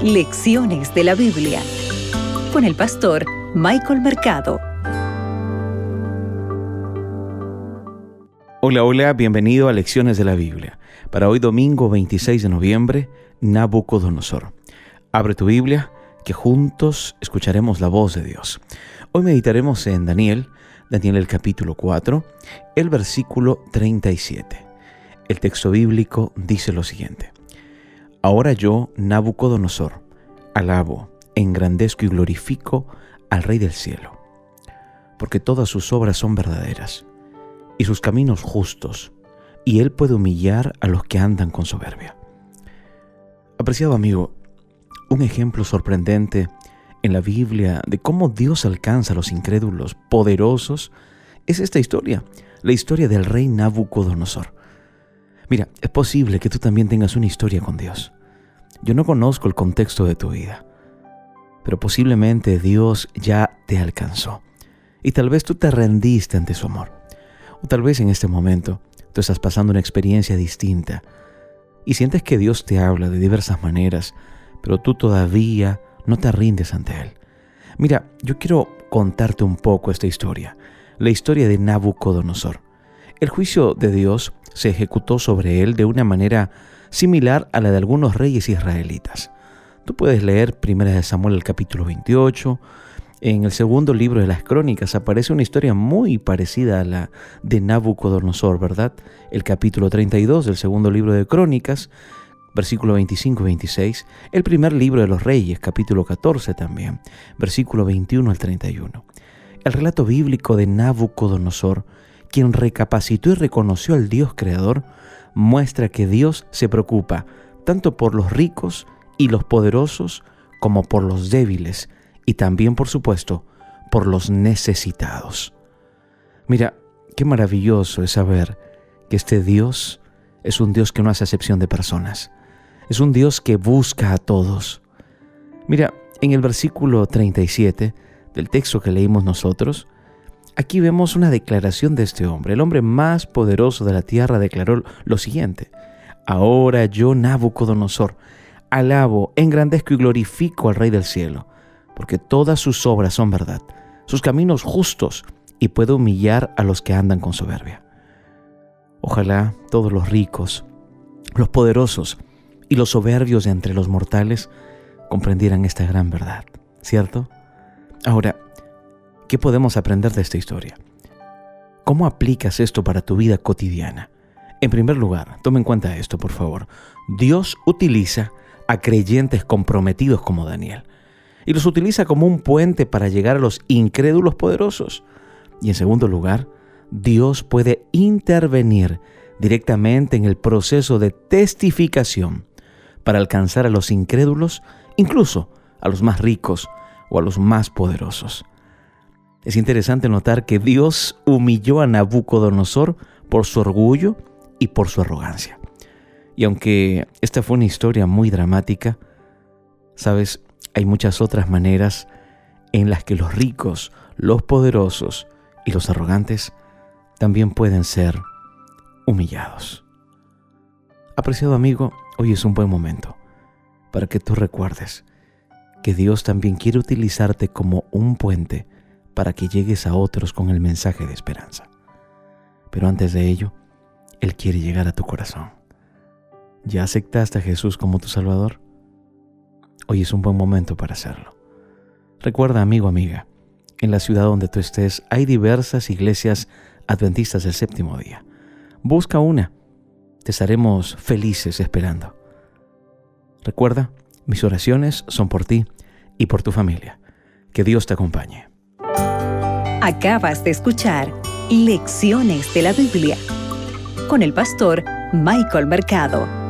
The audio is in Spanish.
Lecciones de la Biblia con el pastor Michael Mercado. Hola, bienvenido a Lecciones de la Biblia. Para hoy domingo 26 de noviembre, Nabucodonosor. Abre tu Biblia, que juntos escucharemos la voz de Dios. Hoy meditaremos en Daniel el capítulo 4, el versículo 37. El texto bíblico dice lo siguiente: Ahora yo, Nabucodonosor, alabo, engrandezco y glorifico al Rey del cielo, porque todas sus obras son verdaderas y sus caminos justos, y él puede humillar a los que andan con soberbia. Apreciado amigo, un ejemplo sorprendente en la Biblia de cómo Dios alcanza a los incrédulos poderosos es esta historia, la historia del rey Nabucodonosor. Mira, es posible que tú también tengas una historia con Dios. Yo no conozco el contexto de tu vida, pero posiblemente Dios ya te alcanzó y tal vez tú te rendiste ante su amor. O tal vez en este momento tú estás pasando una experiencia distinta y sientes que Dios te habla de diversas maneras, pero tú todavía no te rindes ante Él. Mira, yo quiero contarte un poco esta historia, la historia de Nabucodonosor. El juicio de Dios se ejecutó sobre él de una manera similar a la de algunos reyes israelitas. Tú puedes leer 1 Samuel el capítulo 28. En el segundo libro de las Crónicas aparece una historia muy parecida a la de Nabucodonosor, ¿verdad? El capítulo 32 del segundo libro de Crónicas, versículo 25 y 26. El primer libro de los Reyes, capítulo 14 también, versículo 21 al 31. El relato bíblico de Nabucodonosor, quien recapacitó y reconoció al Dios creador, muestra que Dios se preocupa tanto por los ricos y los poderosos como por los débiles y también, por supuesto, por los necesitados. Mira, qué maravilloso es saber que este Dios es un Dios que no hace acepción de personas. Es un Dios que busca a todos. Mira, en el versículo 37 del texto que leímos nosotros, aquí vemos una declaración de este hombre. El hombre más poderoso de la tierra declaró lo siguiente: Ahora yo, Nabucodonosor, alabo, engrandezco y glorifico al Rey del cielo, porque todas sus obras son verdad, sus caminos justos, y puede humillar a los que andan con soberbia. Ojalá todos los ricos, los poderosos y los soberbios de entre los mortales comprendieran esta gran verdad, ¿cierto? Ahora, ¿qué podemos aprender de esta historia? ¿Cómo aplicas esto para tu vida cotidiana? En primer lugar, toma en cuenta esto, por favor. Dios utiliza a creyentes comprometidos como Daniel y los utiliza como un puente para llegar a los incrédulos poderosos. Y en segundo lugar, Dios puede intervenir directamente en el proceso de testificación para alcanzar a los incrédulos, incluso a los más ricos o a los más poderosos. Es interesante notar que Dios humilló a Nabucodonosor por su orgullo y por su arrogancia. Y aunque esta fue una historia muy dramática, ¿sabes? Hay muchas otras maneras en las que los ricos, los poderosos y los arrogantes también pueden ser humillados. Apreciado amigo, hoy es un buen momento para que tú recuerdes que Dios también quiere utilizarte como un puente para que llegues a otros con el mensaje de esperanza. Pero antes de ello, Él quiere llegar a tu corazón. ¿Ya aceptaste a Jesús como tu Salvador? Hoy es un buen momento para hacerlo. Recuerda, amigo, amiga, en la ciudad donde tú estés hay diversas iglesias adventistas del séptimo día. Busca una. Te estaremos felices esperando. Recuerda, mis oraciones son por ti y por tu familia. Que Dios te acompañe. Acabas de escuchar Lecciones de la Biblia con el pastor Michael Mercado.